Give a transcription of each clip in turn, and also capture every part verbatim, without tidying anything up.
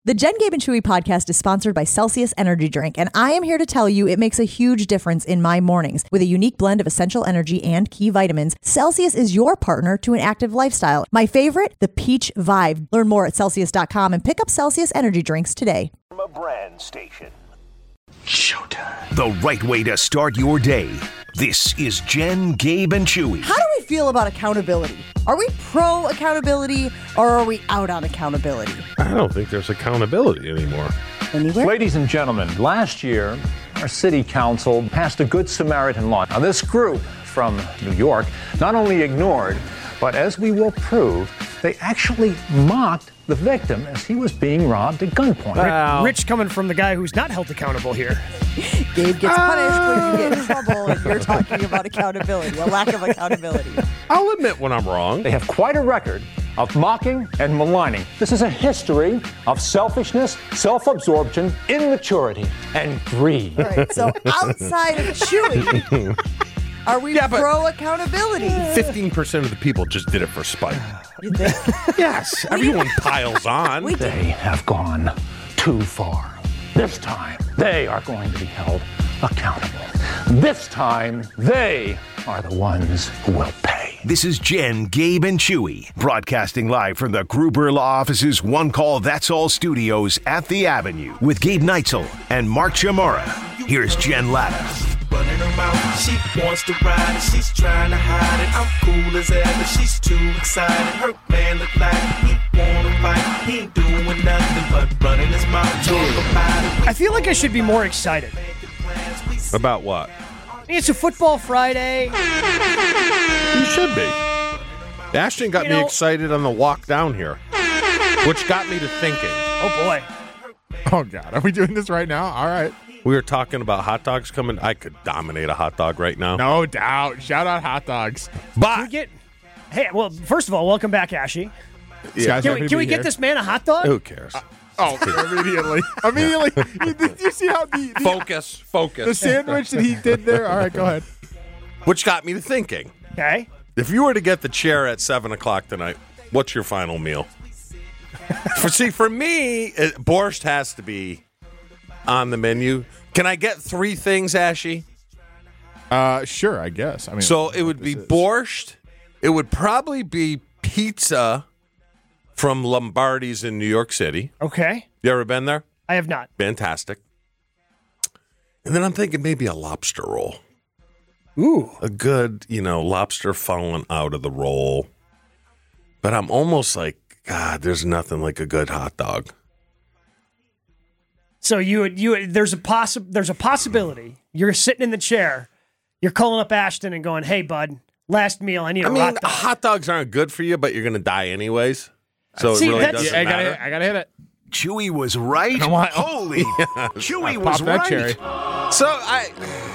The Jen, Gabe, and Chewy podcast is sponsored by Celsius Energy Drink, and I am here to tell you it makes a huge difference in my mornings. With a unique blend of essential energy and key vitamins, Celsius is your partner to an active lifestyle. My favorite, the Peach Vibe. Learn more at Celsius dot com and pick up Celsius Energy Drinks today. From a brand station. Showtime. The right way to start your day. This is Jen, Gabe, and Chewy. How do we feel about accountability? Are we pro accountability or are we out on accountability? I don't think there's accountability anymore. Anywhere? Ladies and gentlemen, last year, our city council passed a Good Samaritan law. Now, this group from New York not only ignored, but as we will prove, they actually mocked the victim as he was being robbed at gunpoint. Wow. Rich coming from the guy who's not held accountable here. Gabe gets punished when you get in trouble and you're talking about accountability, a lack of accountability. I'll admit when I'm wrong. They have quite a record of mocking and maligning. This is a history of selfishness, self-absorption, immaturity, and greed. All right, so outside of Chewy, are we Yeah, but- pro accountability? fifteen percent of the people just did it for spite. You think? Yes, everyone piles on. We They have gone too far. This time, they are going to be held accountable. This time, they are the ones who will pay. This is Jen, Gabe, and Chewy, broadcasting live from the Gruber Law Office's One Call That's All studios at the Avenue with Gabe Neitzel and Mark Chamorro. Here's Jen Latta. Running around, she wants to ride and she's trying to hide it. I'm cool as ever, she's too excited. Her man look like he wanna fight. He ain't doing nothing but running his mouth, talk about it. I feel like I should be more excited. About what? It's a football Friday. You should be. Ashton got You me know- excited on the walk down here, which got me to thinking. Oh, boy. Oh, God. Are we doing this right now? All right. We were talking about hot dogs coming. I could dominate a hot dog right now. No doubt. Shout out hot dogs. Can we But get... Hey, well, first of all, welcome back, Ashy. These guys Can happy we, to can we be get here. this man a hot dog? who cares? Oh, immediately. Immediately. You- Did you see how the, the, Focus, the focus. sandwich that he did there? All right, go ahead. Which got me to thinking. Okay. If you were to get the chair at seven o'clock tonight, what's your final meal? for see, for me, it, borscht has to be on the menu. Can I get three things, Ashy? Uh, sure, I guess. I mean, So it would be this is. borscht. It would probably be pizza from Lombardi's in New York City. Okay. You ever been there? I have not. Fantastic. And then I'm thinking maybe a lobster roll. Ooh. A good, you know, lobster falling out of the roll. But I'm almost like, God, there's nothing like a good hot dog. So you would, you would, there's a possi- there's a possibility you're sitting in the chair, you're calling up Ashton and going, "Hey, bud, last meal, I need a I mean, hot dog." hot dogs aren't good for you, but you're going to die anyways. So See, it really that's- doesn't Yeah, I gotta, matter. hit, I gotta hit it. Chewy was right. Come on. Holy, Chewy Pop was that right. cherry. So I,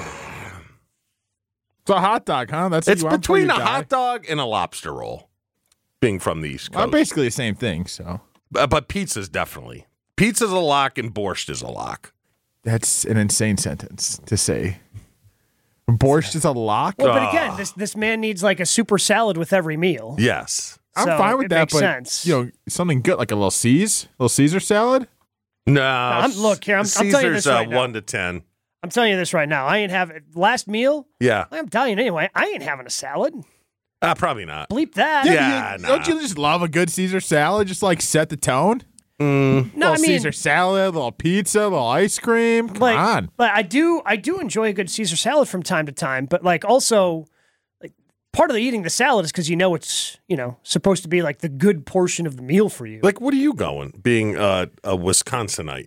It's a hot dog, huh? That's what it's you want between before a you die? hot dog and a lobster roll. Being from the East Well, Coast, basically the same thing. So but, but pizza's definitely pizza's a lock and borscht is a lock. that's an insane sentence to say. Borscht is a lock. well, but again, this this man needs like a super salad with every meal. Yes. I'm So fine with it that, makes but sense. you know, something good like a little C's, little Caesar salad. No. I'm- look, here, I'm- I'm telling you this Caesar's uh, right now. one to ten. I'm telling you this right now. I ain't having last meal. Yeah. I'm dying anyway. I ain't having a salad. Uh, probably not. Bleep that. Yeah. you- nah. Don't you just love a good Caesar salad? Just like set the tone. Mm. No, I little mean, Caesar salad, little pizza, little ice cream. Come like, on. but I do, I do enjoy a good Caesar salad from time to time. But like, also, like, part of the eating the salad is because you know it's, you know, supposed to be like the good portion of the meal for you. Like, what are you going? Being uh, a Wisconsinite.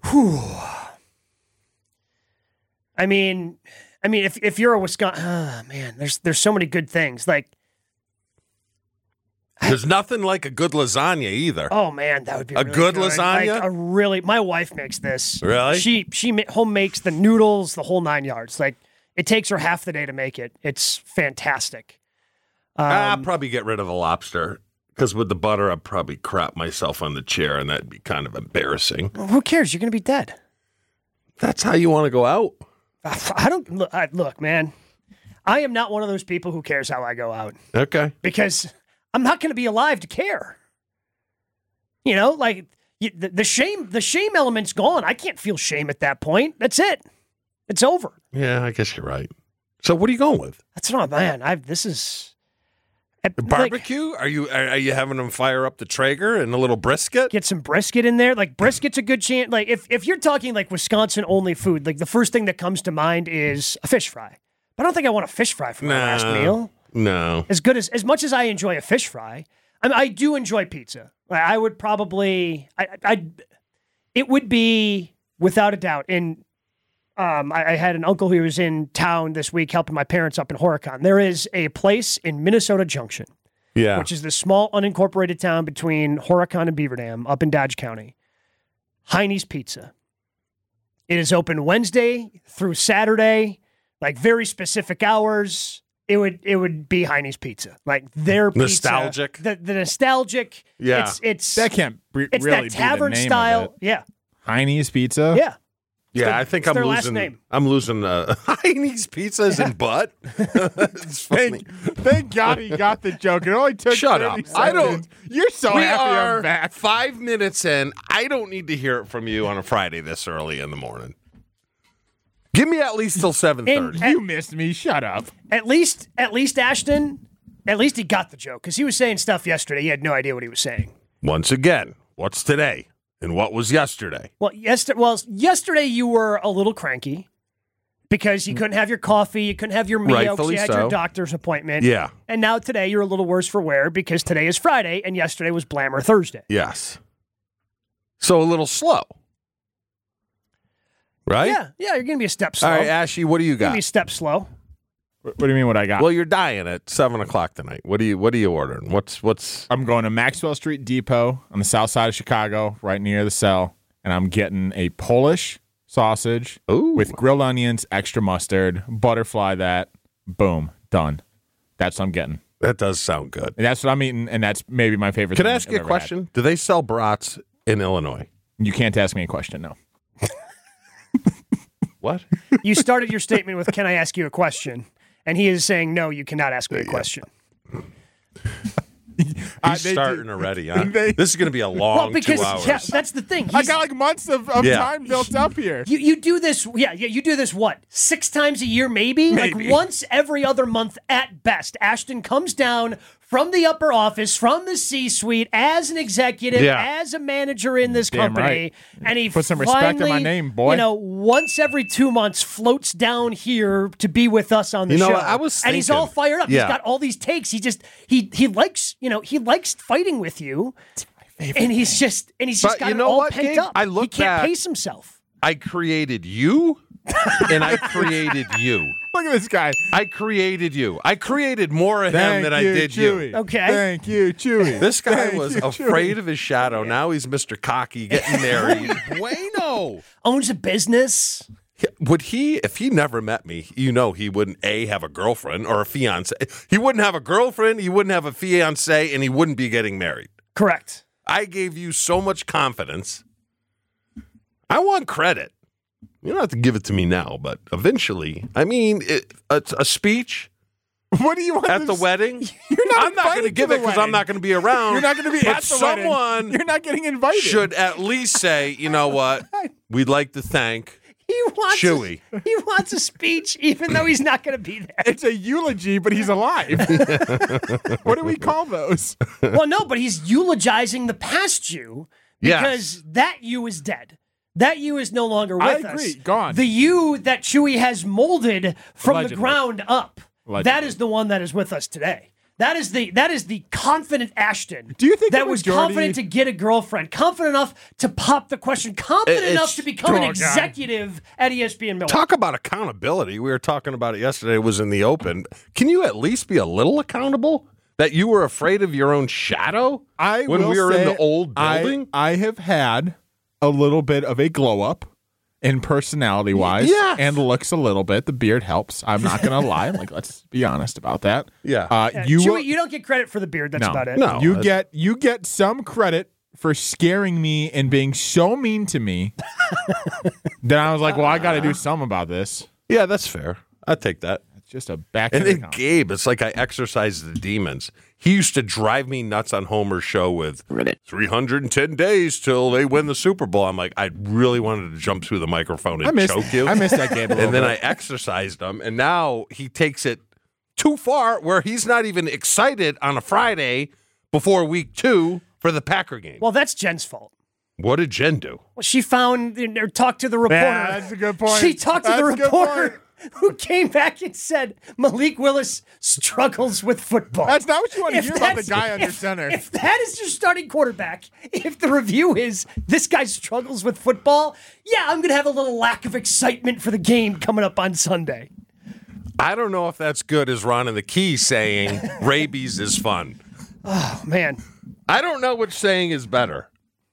I mean, I mean, if if you're a Wisconsin, oh, man, there's there's so many good things. Like, There's nothing like a good lasagna either. oh man, that would be A really good Like lasagna? a really, my wife makes this. Really? She she ma- home makes the noodles, the whole nine yards. Like, it takes her half the day to make it. It's fantastic. I'll Um, probably get rid of the lobster because with the butter, I'd probably crap myself on the chair, and that'd be kind of embarrassing. who cares? You're gonna be dead. That's how you want to go out. I don't look, I, look, man. I am not one of those people who cares how I go out Okay. because I'm not going to be alive to care. You know, like you, the, the shame the shame element's gone. I can't feel shame at that point. That's it. It's over. Yeah, I guess you're right. So what are you going with? That's not man. I this is The barbecue? Like, are you are, are you having them fire up the Traeger and a little brisket? Get some brisket in there. Like brisket's a good chance. Like if, if you're talking like Wisconsin only food, like the first thing that comes to mind is a fish fry. But I don't think I want a fish fry for my no, last meal. No. As good as as much as I enjoy a fish fry, I mean, I do enjoy pizza. Like, I would probably I I it would be without a doubt. In um I, I had an uncle who was in town this week helping my parents up in Horicon. There is a place in Minnesota Junction. Yeah. Which is the small unincorporated town between Horicon and Beaver Dam up in Dodge County. Heine's Pizza. It is open Wednesday through Saturday, like very specific hours. It would it would be Heine's Pizza. Like their pizza. Nostalgic. The, the nostalgic. Yeah. It's it's That can't re- it's really that tavern be the name style. of it. Yeah. Heine's Pizza? Yeah. Yeah, their- I think it's I'm their losing. last name. I'm losing. Uh, Heine's pizzas and butt. It's funny. Thank, thank God he got the joke. It only took Shut thirty up. seconds. I don't- You're so we happy are I'm back. five minutes in. I don't need to hear it from you on a Friday this early in the morning. Give me at least till seven thirty. And- You missed me. Shut up. At least at least Ashton, at least he got the joke because he was saying stuff yesterday. He had no idea what he was saying. Once again, what's today and what was yesterday? Well, yesterday, well, yesterday you were a little cranky because you couldn't have your coffee, you couldn't have your meal because Rightfully you had so. your doctor's appointment. Yeah. And now today you're a little worse for wear because today is Friday and yesterday was Blammer Thursday. Yes. So a little slow. Right? Yeah, yeah, you're going to be a step slow. All right, Ashy, what do you You're going to got? be a step slow. What do you mean what I got? Well, you're dying at seven o'clock tonight. What do you What are you ordering? What's What's? I'm going to Maxwell Street Depot on the south side of Chicago, right near the cell, and I'm getting a Polish sausage Ooh. with grilled onions, extra mustard, butterfly that. Boom. Done. That's what I'm getting. That does sound good. And that's what I'm eating, and that's maybe my favorite Can thing I ask I've you a ever question? Do they sell brats in Illinois? had. You can't ask me a question, no. What? You started your statement with, "Can I ask you a question?" And he is saying, "No, you cannot ask me a question." He's Uh, they starting do- already, huh? they- This is going to be a long Well, because two hours. yeah, that's the thing. I He's- got like months of, of Yeah. time built up here. You you do this, yeah, yeah. You do this what six times a year, maybe? Maybe. Like once every other month at best. Ashton comes down from the upper office, from the C-suite, as an executive, Yeah. as a manager in this Damn company, right. and he Put some respect in my finally, name, boy. You know, once every two months, floats down here to be with us on the You know show. what? I was and he's thinking- all fired up. Yeah. He's got all these takes. He just he he likes you know he likes fighting with you. And he's just and he's just But got you it know all what, pent Gabe? up. I look he can't back- pace himself. I created you, and I created you. Look at this guy. I created you. I created more of him Thank than I you, did Chewy. you. Okay. Thank you, Chewy. This guy Thank was you, afraid Chewy. of his shadow. Now he's Mister Cocky getting married. Bueno. Owns a business. Would he, if he never met me, you know he wouldn't, A, have a girlfriend or a fiance. He wouldn't have a girlfriend, he wouldn't have a fiance, and he wouldn't be getting married. Correct. I gave you so much confidence. I want credit. You don't have to give it to me now, but eventually, I mean, it, a, a speech What do you want at to the s- wedding. You're not I'm not going to invited give to it the because I'm wedding. not going to be around. You're not going to be but at the someone wedding. You're not getting invited. should at least say, you know what? We'd like to thank He wants Chewy. A, he wants a speech, even though he's not going to be there. It's a eulogy, but he's alive. What do we call those? Well, no, but he's eulogizing the past you Yes. because that you is dead. That you is no longer with I us. agree. Gone. The you that Chewy has molded from Allegedly. the ground up. Allegedly. That is the one that is with us today. That is the that is the confident Ashton. Do you think that the was majority- confident to get a girlfriend, confident enough to pop the question, confident It- enough it's- to become an Oh, God. executive at E S P N Milwaukee? Talk about accountability. We were talking about it yesterday. It was in the open. Can you at least be a little accountable? That you were afraid of your own shadow I when will we were in say the old I- building? I, have had a little bit of a glow up in personality wise, Yes. and looks a little bit. The beard helps. I'm not gonna lie. Like, let's be honest about that. Yeah. Uh, Yeah, you Chewy, will- you don't get credit for the beard. That's no, about it. No. you that's- get you get some credit for scaring me and being so mean to me. Then I was like, well, I got to do something about this. Yeah, that's fair. I take that. just a back. And then Gabe, it's like I exercise the demons. He used to drive me nuts on Homer's show with three hundred ten days till they win the Super Bowl. I'm like, I really wanted to jump through the microphone and I missed, choke you. I missed that Gabe a little And then bit. I exercised him, and now he takes it too far where he's not even excited on a Friday before week two for the Packer game. Well, that's Jen's fault. What did Jen do? Well, she found or talked to the reporter. Yeah, that's a good point. She talked to That's the a good reporter who came back and said Malik Willis struggles with football. That's not what you want to If hear about the that's- guy under if- center. If that is your starting quarterback, if the review is this guy struggles with football, yeah, I'm going to have a little lack of excitement for the game coming up on Sunday. I don't know if that's good as Ron and the Key saying rabies is fun. Oh, man. I don't know which saying is better.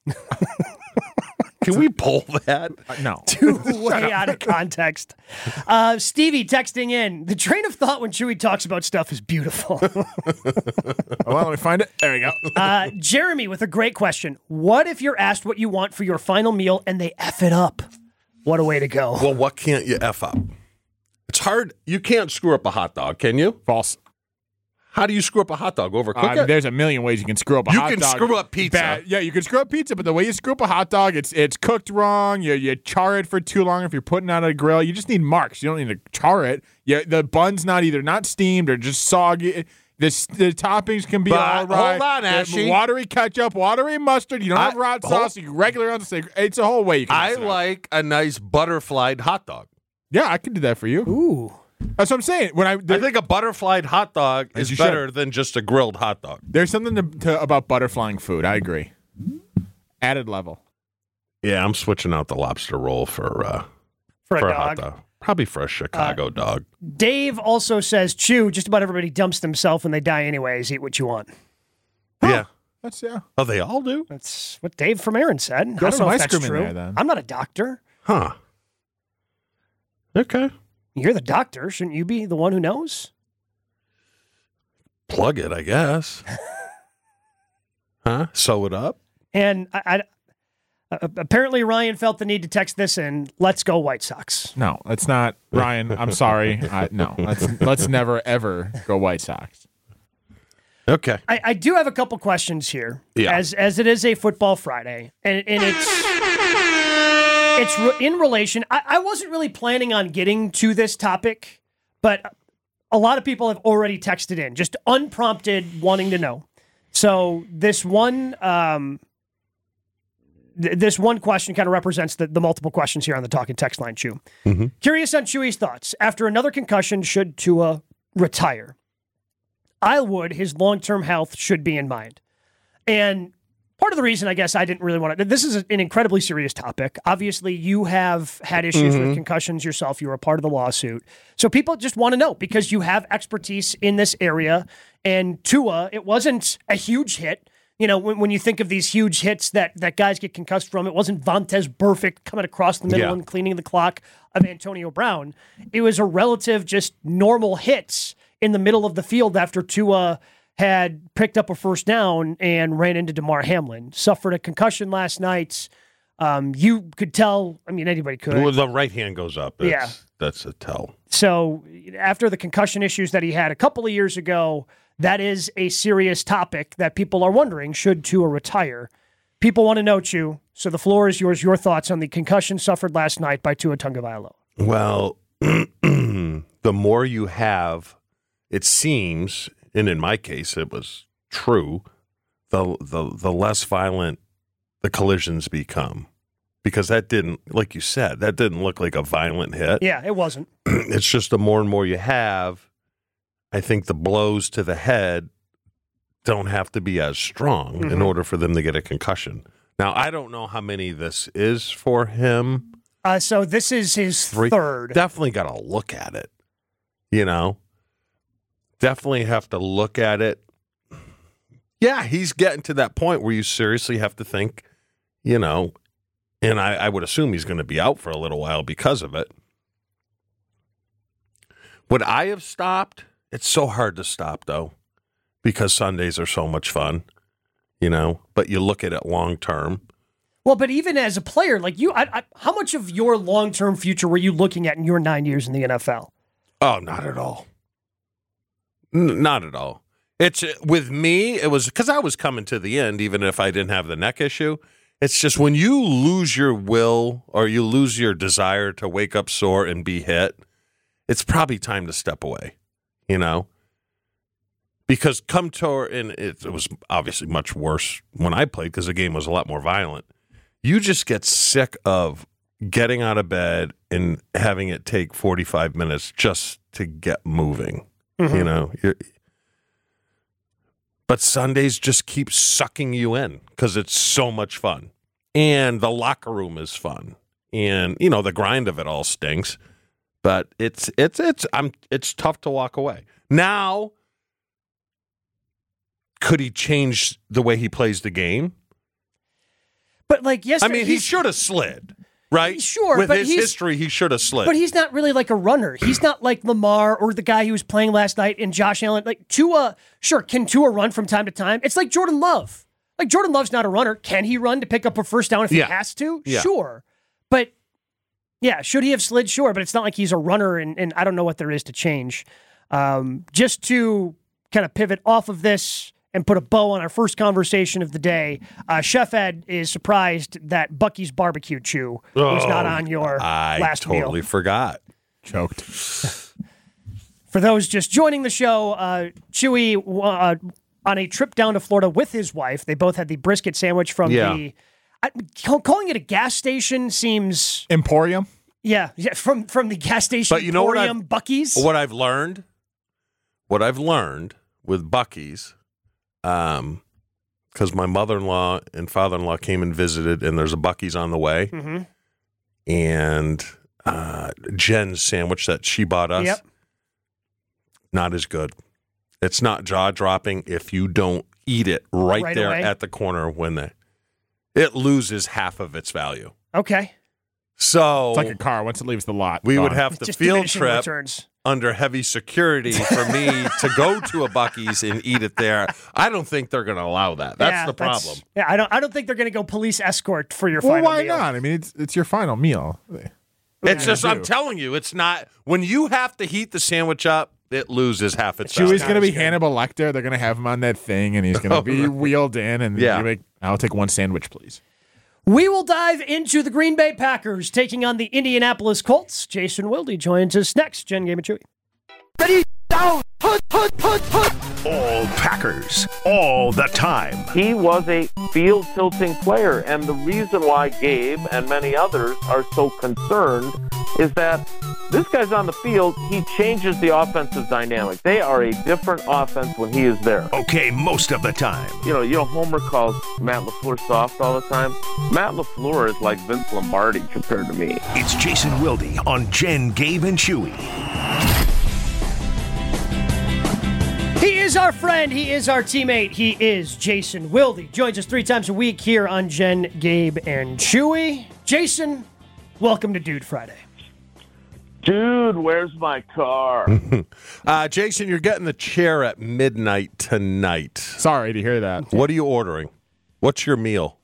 Can we pull that? Uh, no. Too way out of context. Uh, Stevie texting in, the train of thought when Chewy talks about stuff is beautiful. Well, let me find it. There we go. Uh, Jeremy with a great question. What if you're asked what you want for your final meal and they F it up? What a way to go. Well, what can't you F up? It's hard. You can't screw up a hot dog, can you? False. How do you screw up a hot dog? Overcook Uh, it? there's a million ways you can screw up a You hot can dog. screw up pizza. Bad- Yeah, you can screw up pizza, but the way you screw up a hot dog, it's it's cooked wrong. You you char it for too long if you're putting it on a grill. You just need marks. You don't need to char it. Yeah, the bun's not either not steamed or just soggy. The, the toppings can be But all right. hold on, There's Ashy. Watery ketchup, watery mustard. You don't I- have hot hold- sauce. You can regular on the steak. It's a whole way you can. I mess it up. like a nice butterflied hot dog. Yeah, I can do that for you. Ooh. That's what I'm saying. When I, I think a butterflied hot dog As is you better should. than just a grilled hot dog. there's something to, to, about butterflying food. I agree. Added level. Yeah, I'm switching out the lobster roll for uh, For a for a dog. hot dog. Probably for a Chicago dog. Dave also says, Chew, just about everybody dumps themselves when they die anyways. Eat what you want. Yeah. That's yeah. Oh, they all do? That's what Dave from Aaron said. I Throw don't some know if ice that's cream in true. there, then. I'm not a doctor. Huh. Okay. You're the doctor. Shouldn't you be the one who knows? Plug it, I guess. Huh? Sew it up? And I, I, uh, apparently Ryan felt the need to text this in. Let's go White Sox. No, it's not. Ryan, I'm sorry. I, no, let's let's never ever go White Sox. Okay. I, I do have a couple questions here, Yeah. as as it is a football Friday, and and it's it's re- in relation. I, I wasn't really planning on getting to this topic, but a lot of people have already texted in, just unprompted, wanting to know. So this one, um, th- this one question kind of represents the, the multiple questions here on the Talking Text line. Chew, Mm-hmm. curious on Chewy's thoughts after another concussion. Should Tua retire? I would. His long-term health should be in mind. And part of the reason, I guess, I didn't really want to... This is an incredibly serious topic. Obviously, you have had issues Mm-hmm. with concussions yourself. You were a part of the lawsuit. So people just want to know because you have expertise in this area. And Tua, it wasn't a huge hit. You know, when, when you think of these huge hits that, that guys get concussed from, it wasn't Vontez Burfict coming across the middle Yeah. and cleaning the clock of Antonio Brown. It was a relative, just normal hits in the middle of the field after Tua had picked up a first down and ran into DeMar Hamlin. Suffered a concussion last night. Um, you could tell, I mean, anybody could. Well, the right hand goes up. It's, Yeah. That's a tell. So after the concussion issues that he had a couple of years ago, that is a serious topic that people are wondering, should Tua retire? People want to know, Chew, so the floor is yours. Your thoughts on the concussion suffered last night by Tua Tagovailoa. Well, the more you have, it seems, and in my case it was true, the the the less violent the collisions become. Because that didn't, like you said, that didn't look like a violent hit. Yeah, it wasn't. It's just the more and more you have, I think the blows to the head don't have to be as strong Mm-hmm. in order for them to get a concussion. Now, I don't know how many this is for him. Uh, so this is his Three. third. Definitely got to look at it. You know? Definitely have to look at it. Yeah, he's getting to that point where you seriously have to think, you know, and I, I would assume he's going to be out for a little while because of it. Would I have stopped? It's so hard to stop, though, because Sundays are so much fun, you know, but you look at it long term. Well, but even as a player, like you, I, I, how much of your long-term future were you looking at in your nine years in the N F L? Oh, not at all. N- not at all. It's with me, it was because I was coming to the end, even if I didn't have the neck issue. It's just when you lose your will or you lose your desire to wake up sore and be hit, it's probably time to step away, you know? Because come tour, and it, it was obviously much worse when I played because the game was a lot more violent. You just get sick of getting out of bed and having it take forty-five minutes just to get moving, mm-hmm. you know? You're, But Sundays just keep sucking you in because it's so much fun. And the locker room is fun. And, you know, the grind of it all stinks. But it's it's it's I'm it's tough to walk away. Now, could he change the way he plays the game? But like yesterday, I mean, he should have slid. Right? Sure. With but his he's, history, he should have slid. But he's not really like a runner. He's not like Lamar or the guy who was playing last night in Josh Allen. Like Tua, sure, can Tua run from time to time? It's like Jordan Love. Like Jordan Love's not a runner. Can he run to pick up a first down if yeah. he has to? Yeah. Sure. But yeah, should he have slid? Sure. But it's not like he's a runner, and, and I don't know what there is to change. Um, just to kind of pivot off of this and put a bow on our first conversation of the day, uh, Chef Ed is surprised that Bucky's barbecue chew was oh, not on your I last meal. I totally forgot. Choked. For those just joining the show, uh, Chewy, uh, on a trip down to Florida with his wife, they both had the brisket sandwich from yeah. the... I, calling it a gas station seems... Emporium? Yeah, yeah from, from the gas station but you know Emporium, what I've, Bucky's. What I've learned, what I've learned with Bucky's... Um, because my mother-in-law and father-in-law came and visited, and there's a Bucky's on the way, mm-hmm. and uh, Jen's sandwich that she bought us, yep. not as good. It's not jaw-dropping if you don't eat it right, right there away. at the corner when they, it loses half of its value. Okay. So it's like a car. Once it leaves the lot, we gone. would have to Just field trip returns. under heavy security for me to go to a Bucky's and eat it there. I don't think they're going to allow that. That's yeah, the problem. That's, yeah, I don't. I don't think they're going to go police escort for your well, final why meal. not? I mean, it's it's your final meal. It's just, do? I'm telling you, it's not, when you have to heat the sandwich up, it loses half its Chewy's value. going to be Hannibal Lecter. They're going to have him on that thing, and he's going to be wheeled in, and Yeah. you make, I'll take one sandwich, please. We will dive into the Green Bay Packers taking on the Indianapolis Colts. Jason Wilde joins us next. Jen, Game, and Chewy. Ready, down, put, put, put, put. All Packers, all the time. He was a field tilting player, and the reason why Gabe and many others are so concerned is that this guy's on the field, he changes the offensive dynamic. They are a different offense when he is there. Okay, most of the time. You know, you know, Homer calls Matt LaFleur soft all the time. Matt LaFleur is like Vince Lombardi compared to me. It's Jason Wilde on Jen, Gabe, and Chewy. He is our friend. He is our teammate. He is Jason Wilde. Joins us three times a week here on Jen, Gabe, and Chewy. Jason, welcome to Dude Friday. Dude, where's my car? uh, Jason, you're getting the chair at midnight tonight. Sorry to hear that. What are you ordering? What's your meal?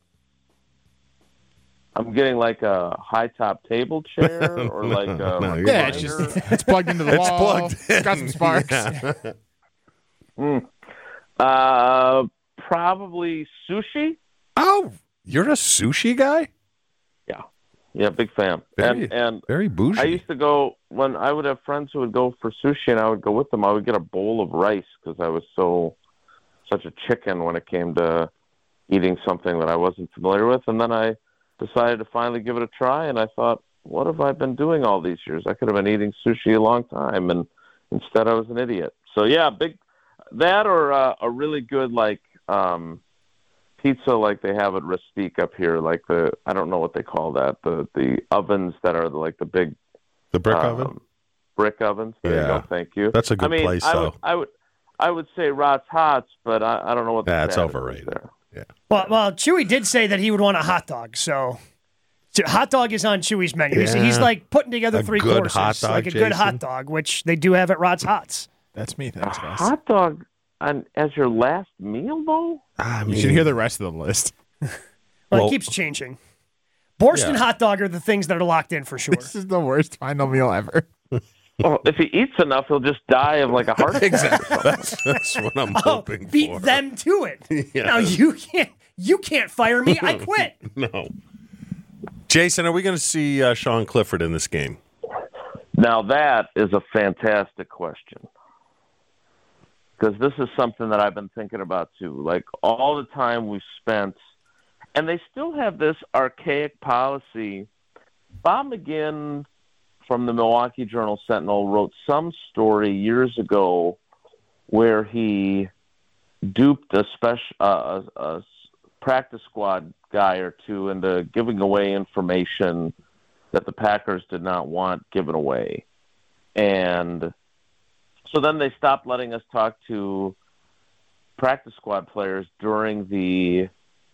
I'm getting like a high top table chair or like a no, Yeah, it's just it's plugged into the It's wall. plugged in. It's got some sparks. Yeah. mm. uh, probably sushi. Oh, you're a sushi guy? Yeah, yeah, big fan. Very, and and very bougie. I used to go when I would have friends who would go for sushi, and I would go with them. I would get a bowl of rice because I was so such a chicken when it came to eating something that I wasn't familiar with, and then I decided to finally give it a try, and I thought, what have I been doing all these years? I could have been eating sushi a long time, and instead I was an idiot. So yeah, big that or uh, a really good like um, pizza like they have at Rustique up here, like the I don't know what they call that, the the ovens that are like the big the brick um, oven, brick ovens. There yeah, you go. Thank you. That's a good I mean, place, I though. would, I would I would say Rot's Hots, but I, I don't know what the That's status is overrated. there. Yeah. Well, well, Chewy did say that he would want a hot dog, so, so hot dog is on Chewy's menu. He's, Yeah. he's like putting together A three good courses, hot dog, like a good Jason. hot dog, which they do have at Rod's Hots. That's me. A Thanks, guys. hot dog on, as your last meal, though? I You mean, should hear the rest of the list. Well, Well- it keeps changing. Borscht and Yeah. hot dog are the things that are locked in for sure. This is the worst final meal ever. Well, if he eats enough, he'll just die of like a heart attack. Exactly. That's, that's what I'm Oh, hoping beat for. them to it. Yeah. Now you can't. You can't fire me. I quit. No. Jason, are we going to see uh, Sean Clifford in this game? Now that is a fantastic question. Because this is something that I've been thinking about too. Like all the time we've spent, and they still have this archaic policy. Bob McGinn from the Milwaukee Journal Sentinel wrote some story years ago where he duped a special uh, a, a practice squad guy or two into giving away information that the Packers did not want given away. And so then they stopped letting us talk to practice squad players during the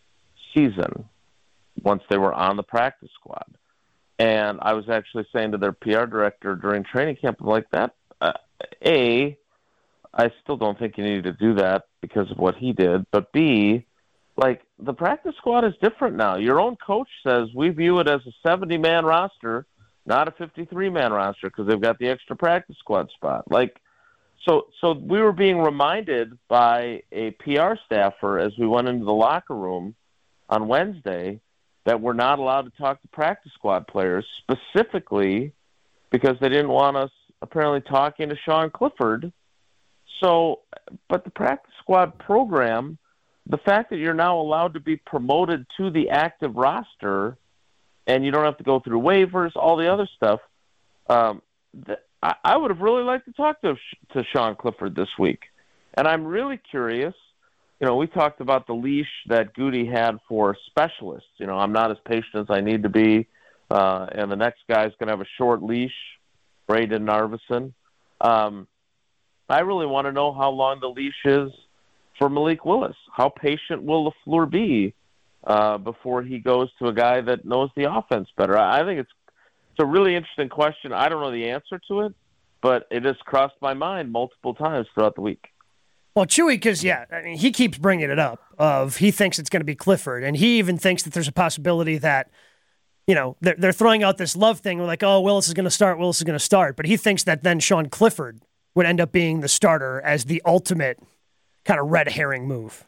season once they were on the practice squad. And I was actually saying to their P R director during training camp, like that, uh, A, I still don't think you needed to do that because of what he did. But B, like the practice squad is different now. Your own coach says we view it as a seventy-man roster, not a fifty-three-man roster because they've got the extra practice squad spot. Like, so, so we were being reminded by a P R staffer as we went into the locker room on Wednesday that we're not allowed to talk to practice squad players specifically because they didn't want us apparently talking to Sean Clifford. So, but the practice squad program, the fact that you're now allowed to be promoted to the active roster and you don't have to go through waivers, all the other stuff, um, th- I-, I would have really liked to talk to, to Sean Clifford this week. And I'm really curious. You know, we talked about the leash that Goody had for specialists. You know, I'm not as patient as I need to be, uh, and the next guy's going to have a short leash, Braden Narvison. Um, I really want to know how long the leash is for Malik Willis. How patient will LaFleur be uh, before he goes to a guy that knows the offense better? I, I think it's it's a really interesting question. I don't know the answer to it, but it has crossed my mind multiple times throughout the week. Well, Chewy, because, yeah, I mean, he keeps bringing it up of he thinks it's going to be Clifford, and he even thinks that there's a possibility that, you know, they're, they're throwing out this love thing. We're like, oh, Willis is going to start, Willis is going to start. But he thinks that then Sean Clifford would end up being the starter as the ultimate kind of red herring move.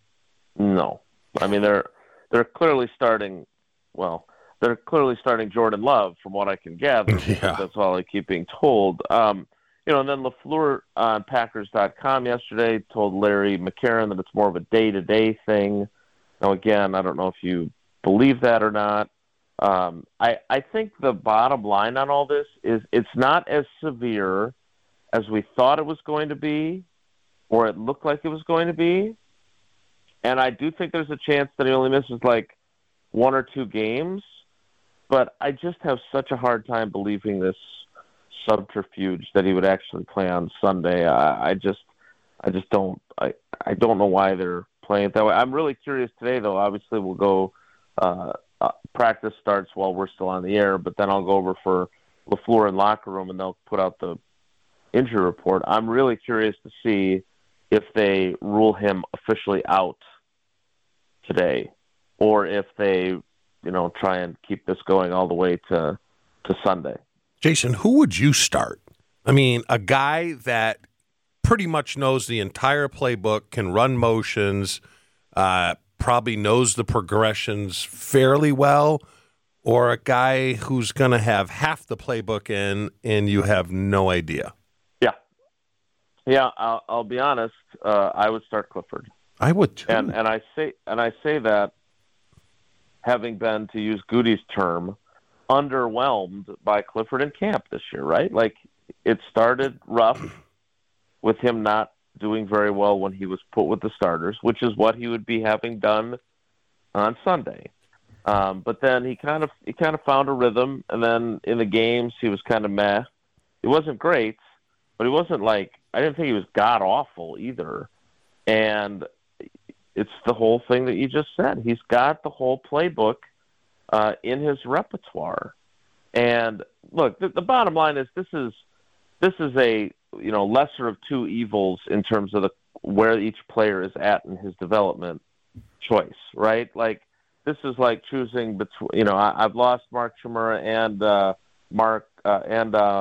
No. I mean, they're they're clearly starting, well, they're clearly starting Jordan Love from what I can gather. Yeah. That's all I keep being told. Um You know, and then LaFleur on Packers dot com yesterday told Larry McCarron that it's more of a day-to-day thing. Now, again, I don't know if you believe that or not. Um, I, I think the bottom line on all this is it's not as severe as we thought it was going to be or it looked like it was going to be. And I do think there's a chance that he only misses like one or two games. But I just have such a hard time believing this subterfuge that he would actually play on Sunday. I, I just, I just don't, I, I don't know why they're playing it that way. I'm really curious today, though. Obviously, we'll go. Uh, uh, practice starts while we're still on the air, but then I'll go over for LaFleur in locker room, and they'll put out the injury report. I'm really curious to see if they rule him officially out today, or if they, you know, try and keep this going all the way to to Sunday. Jason, who would you start? I mean, a guy that pretty much knows the entire playbook, can run motions, uh, probably knows the progressions fairly well, or a guy who's going to have half the playbook in and you have no idea? Yeah. Yeah, I'll, I'll be honest. Uh, I would start Clifford. I would too. And, and I say and I say that having been, to use Goody's term, underwhelmed by Clifford in camp this year, right? Like, it started rough with him not doing very well when he was put with the starters, which is what he would be having done on Sunday. Um, but then he kind of he kind of found a rhythm, and then in the games he was kind of meh. It wasn't great, but he wasn't like, I didn't think he was god awful either. And it's the whole thing that you just said. He's got the whole playbook Uh, in his repertoire. And look, the, the bottom line is this is this is a you know lesser of two evils in terms of the where each player is at in his development choice, right? Like, this is like choosing between, you know, I, I've lost Mark Chmura and uh, Mark uh, and uh,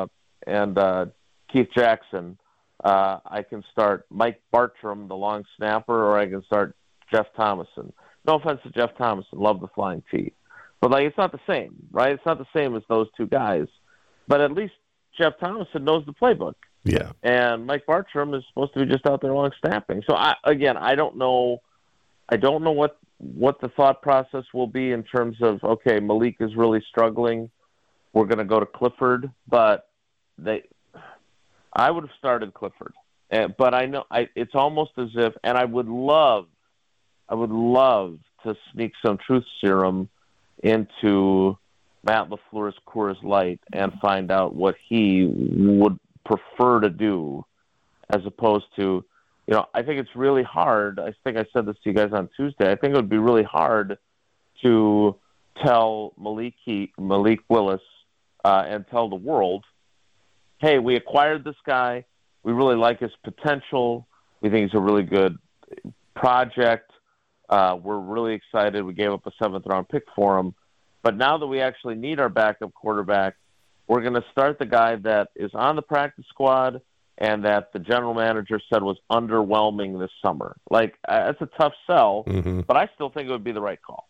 and uh, Keith Jackson, uh, I can start Mike Bartram, the long snapper, or I can start Jeff Thomason. No offense to Jeff Thomason, love the flying T. But, like, it's not the same, right? It's not the same as those two guys. But at least Jeff Thomason knows the playbook. Yeah. And Mike Bartram is supposed to be just out there long snapping. So, I, again, I don't know I don't know what, what the thought process will be in terms of, okay, Malik is really struggling. We're going to go to Clifford. But they, I would have started Clifford. Uh, but I know I, it's almost as if, and I would love, I would love to sneak some truth serum into Matt LaFleur's Coors Light and find out what he would prefer to do as opposed to, you know, I think it's really hard. I think I said this to you guys on Tuesday. I think it would be really hard to tell Malik, Malik Willis uh, and tell the world, hey, we acquired this guy. We really like his potential. We think he's a really good project. Uh, we're really excited. We gave up a seventh-round pick for him. But now that we actually need our backup quarterback, we're going to start the guy that is on the practice squad and that the general manager said was underwhelming this summer. Like, uh, that's a tough sell, mm-hmm. but I still think it would be the right call.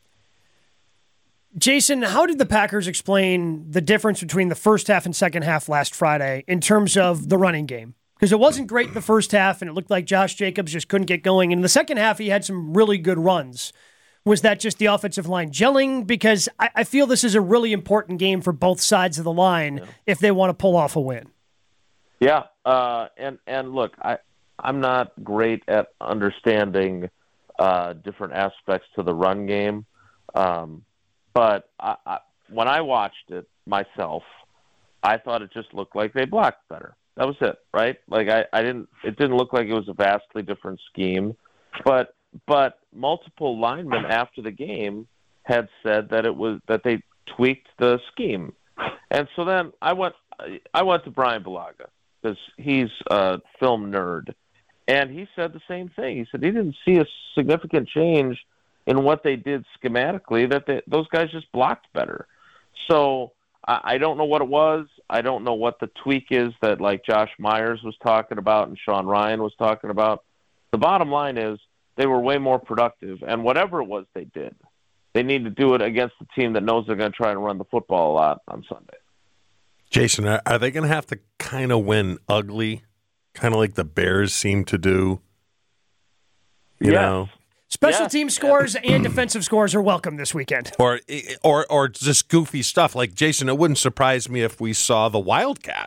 Jason, how did the Packers explain the difference between the first half and second half last Friday in terms of the running game? Because it wasn't great in the first half, and it looked like Josh Jacobs just couldn't get going. And in the second half, he had some really good runs. Was that just the offensive line gelling? Because I, I feel this is a really important game for both sides of the line yeah. if they want to pull off a win. Yeah, uh, and and look, I I'm not great at understanding uh, different aspects to the run game, um, but I, I, when I watched it myself, I thought it just looked like they blocked better. That was it, right? Like I, I didn't. It didn't look like it was a vastly different scheme, but but multiple linemen after the game had said that it was that they tweaked the scheme, and so then I went. I went to Brian Bulaga because he's a film nerd, and he said the same thing. He said he didn't see a significant change in what they did schematically. That they, those guys just blocked better. So I, I don't know what it was. I don't know what the tweak is that like Josh Myers was talking about and Sean Ryan was talking about. The bottom line is they were way more productive, and whatever it was they did, they need to do it against a team that knows they're going to try and run the football a lot on Sunday. Jason, are, are they going to have to kind of win ugly, kind of like the Bears seem to do? You yes. know, special yes. team scores and defensive scores are welcome this weekend, or or or just goofy stuff. Like Jason, it wouldn't surprise me if we saw the Wildcat.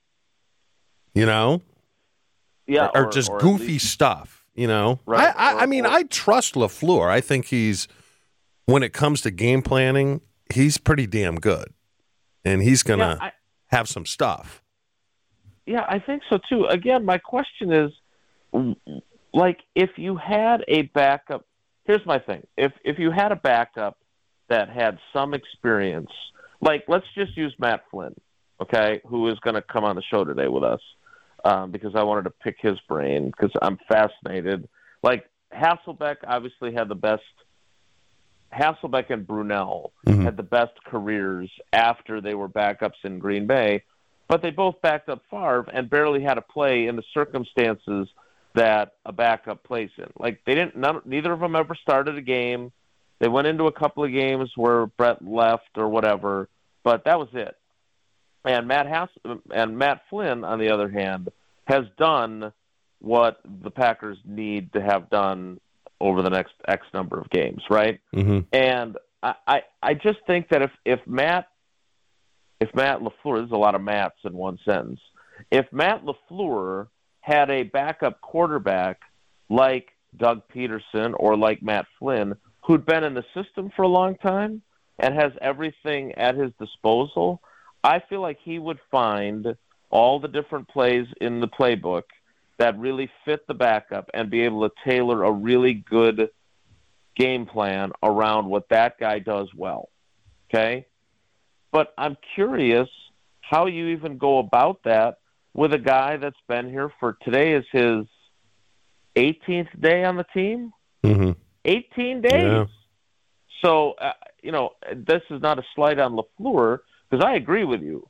You know, yeah, or, or, or just or goofy least, stuff. You know, right, I I, or, I mean, or, I trust LaFleur. I think he's when it comes to game planning, he's pretty damn good, and he's gonna. Yeah, have some stuff. Yeah, I think so too. Again, my question is, like, if you had a backup, here's my thing. If if you had a backup that had some experience, like, let's just use Matt Flynn, okay, who is going to come on the show today with us, um, because I wanted to pick his brain because I'm fascinated. Like, Hasselbeck obviously had the best, Hasselbeck and Brunell mm-hmm. had the best careers after they were backups in Green Bay, but they both backed up Favre and barely had to play in the circumstances that a backup plays in. Like they didn't, none, neither of them ever started a game. They went into a couple of games where Brett left or whatever, but that was it. And Matt Hass and Matt Flynn, on the other hand, has done what the Packers need to have done over the next X number of games, right? Mm-hmm. And I, I, I just think that if, if Matt, if Matt LaFleur, there's a lot of Matts in one sentence. If Matt LaFleur had a backup quarterback like Doug Peterson or like Matt Flynn, who'd been in the system for a long time and has everything at his disposal, I feel like he would find all the different plays in the playbook that really fit the backup and be able to tailor a really good game plan around what that guy does well. Okay? But I'm curious how you even go about that with a guy that's been here for, today is his eighteenth day on the team? Mm-hmm. eighteen days. Yeah. So, uh, you know, this is not a slight on LaFleur, because I agree with you.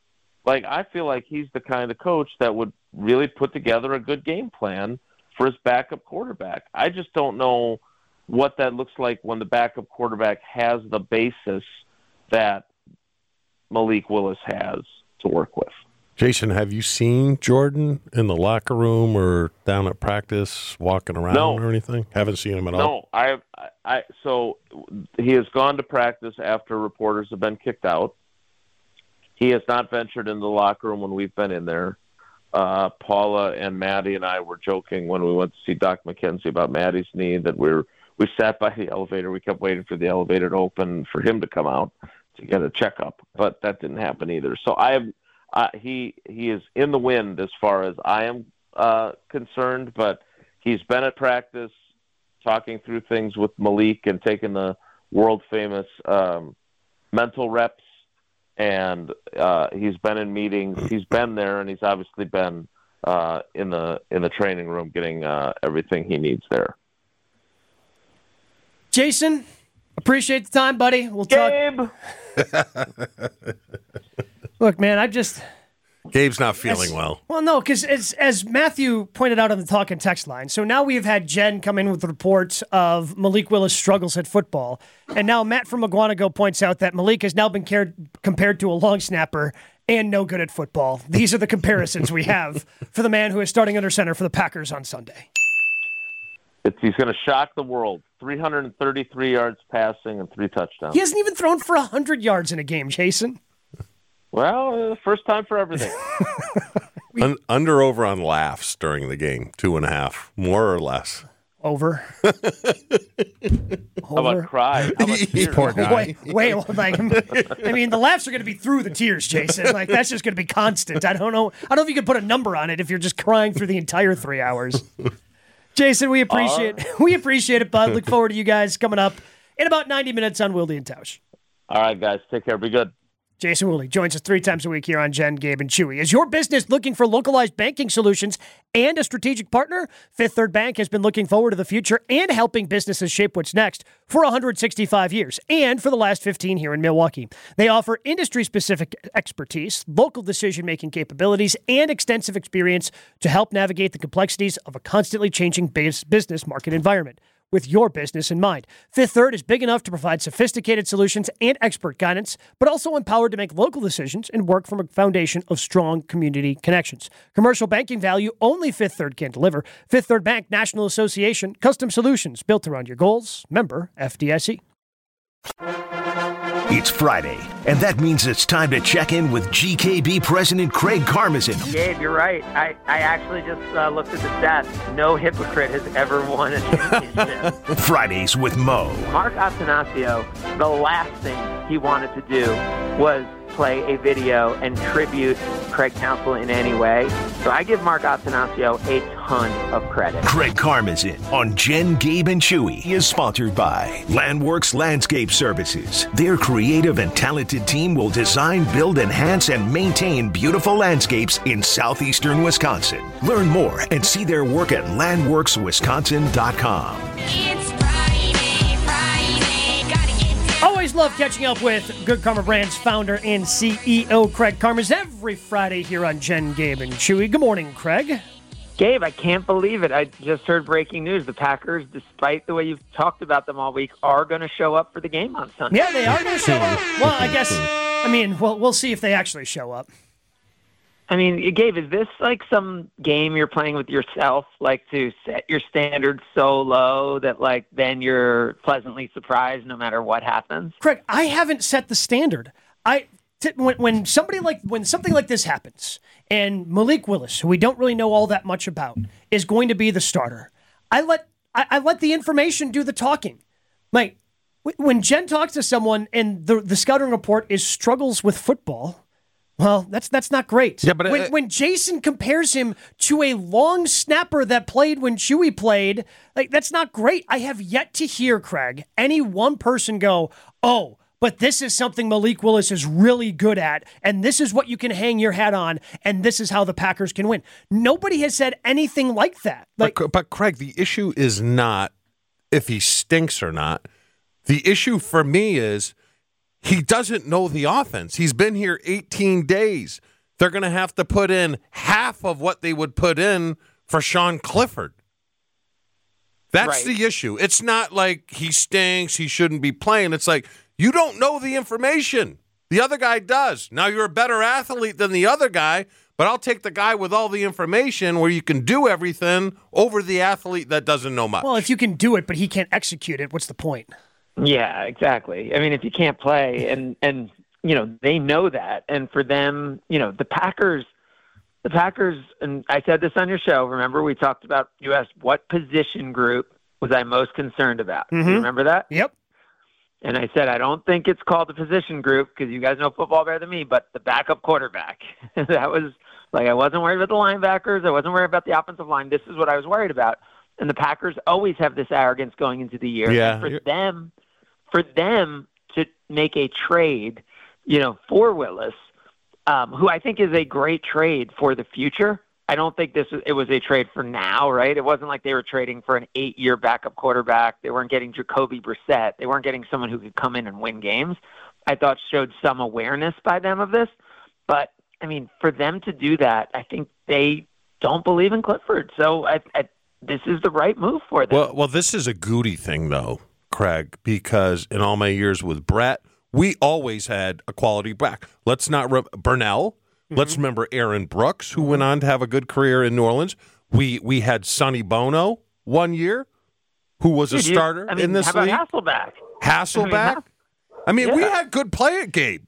like I feel like he's the kind of coach that would really put together a good game plan for his backup quarterback. I just don't know what that looks like when the backup quarterback has the basis that Malik Willis has to work with. Jason, have you seen Jordan in the locker room or down at practice, walking around No. or anything? Haven't seen him at all? No, I, I, so he has gone to practice after reporters have been kicked out. He has not ventured into the locker room when we've been in there. Uh, Paula and Maddie and I were joking when we went to see Doc McKenzie about Maddie's knee that we're we sat by the elevator. We kept waiting for the elevator to open for him to come out to get a checkup, but that didn't happen either. So I have. Uh, he he is in the wind as far as I am uh, concerned, but he's been at practice talking through things with Malik and taking the world-famous um, mental reps, and uh, he's been in meetings. He's been there, and he's obviously been uh, in the in the training room getting uh, everything he needs there. Jason, appreciate the time, buddy. We'll talk. Gabe! Look, man, I just... Gabe's not feeling as, well. Well, no, because as, as Matthew pointed out on the talk and text line, so now we've had Jen come in with reports of Malik Willis' struggles at football, and now Matt from McGuanago points out that Malik has now been cared, compared to a long snapper and no good at football. These are the comparisons we have for the man who is starting under center for the Packers on Sunday. It's, he's going to shock the world. three hundred thirty-three yards passing and three touchdowns. He hasn't even thrown for one hundred yards in a game, Jason. Well, uh, first time for everything. Un- under over on laughs during the game, two and a half, more or less. Over. How about cry? How about tears? Poor guy. Wait, wait, like, I mean, the laughs are going to be through the tears, Jason. Like, that's just going to be constant. I don't know. I don't know if you could put a number on it if you're just crying through the entire three hours. Jason, we appreciate uh, we appreciate it, bud. Look forward to you guys coming up in about ninety minutes on Wilde and Tausch. All right, guys. Take care. Be good. Jason Woolley joins us three times a week here on Jen, Gabe, and Chewy. Is your business looking for localized banking solutions and a strategic partner? Fifth Third Bank has been looking forward to the future and helping businesses shape what's next for one hundred sixty-five years and for the last fifteen here in Milwaukee. They offer industry-specific expertise, local decision-making capabilities, and extensive experience to help navigate the complexities of a constantly changing business market environment. With your business in mind. Fifth Third is big enough to provide sophisticated solutions and expert guidance, but also empowered to make local decisions and work from a foundation of strong community connections. Commercial banking value only Fifth Third can deliver. Fifth Third Bank National Association, custom solutions built around your goals. Member F D I C. It's Friday, and that means it's time to check in with G K B President Craig Karmazin. Gabe, you're right. I, I actually just uh, looked at the stats. No hypocrite has ever won a championship. Fridays with Mo. Mark Attanasio, the last thing he wanted to do was play a video and tribute Craig Counsell in any way. So I give Mark Attanasio a ton of credit. Craig Karmazin on Jen, Gabe, and Chewy is sponsored by Landworks Landscape Services. Their creative and talented team will design, build, enhance, and maintain beautiful landscapes in southeastern Wisconsin. Learn more and see their work at landworks wisconsin dot com. It's Friday, Friday, gotta get down. Always love catching up with Good Karma Brands founder and C E O Craig Karmazin every Friday here on Jen, Gabe, and Chewy. Good morning, Craig. Gabe, I can't believe it. I just heard breaking news. The Packers, despite the way you've talked about them all week, are going to show up for the game on Sunday. Yeah, they are going to show up. Well, I guess, I mean, we'll, we'll see if they actually show up. I mean, Gabe, is this like some game you're playing with yourself, like to set your standards so low that like then you're pleasantly surprised no matter what happens? Craig, I haven't set the standard. I t- when, when somebody like when something like this happens, and Malik Willis, who we don't really know all that much about, is going to be the starter, I let I, I let the information do the talking. Like w- when Jen talks to someone and the the scouting report is struggles with football. Well, that's that's not great. Yeah, but when, it, when Jason compares him to a long snapper that played when Chewy played, like that's not great. I have yet to hear, Craig, any one person go, "Oh, but this is something Malik Willis is really good at, and this is what you can hang your hat on, and this is how the Packers can win." Nobody has said anything like that. Like, but, but Craig, the issue is not if he stinks or not. The issue for me is he doesn't know the offense. He's been here eighteen days. they're going to have to put in half of what they would put in for Sean Clifford. That's Right. the issue. It's not like he stinks, he shouldn't be playing. It's like you don't know the information. The other guy does. Now you're a better athlete than the other guy, but I'll take the guy with all the information where you can do everything over the athlete that doesn't know much. Well, if you can do it, but he can't execute it, what's the point? Yeah, exactly. I mean, if you can't play, and and you know they know that, and for them, you know, the Packers, the Packers, and I said this on your show. Remember, we talked about you asked what position group was I most concerned about. Do you remember that? Yep. And I said I don't think it's called the position group because you guys know football better than me, but the backup quarterback. That was like I wasn't worried about the linebackers. I wasn't worried about the offensive line. This is what I was worried about. And the Packers always have this arrogance going into the year. Yeah, And for you're- them. For them to make a trade, you know, for Willis, um, who I think is a great trade for the future. I don't think this was, it was a trade for now, right? It wasn't like they were trading for an eight-year backup quarterback. They weren't getting Jacoby Brissett. They weren't getting someone who could come in and win games. I thought showed some awareness by them of this. But, I mean, for them to do that, I think they don't believe in Clifford. So I, I, this is the right move for them. Well, well, this is a Goody thing, though, Craig, because in all my years with Brett, we always had a quality back. Let's not re- Burnell. Mm-hmm. Let's remember Aaron Brooks, who went on to have a good career in New Orleans. We we had Sonny Bono one year, who was a Dude, you- starter I mean, in this how league. about Hasselback? Hasselback. I mean, we Yeah. had good play at Gabe.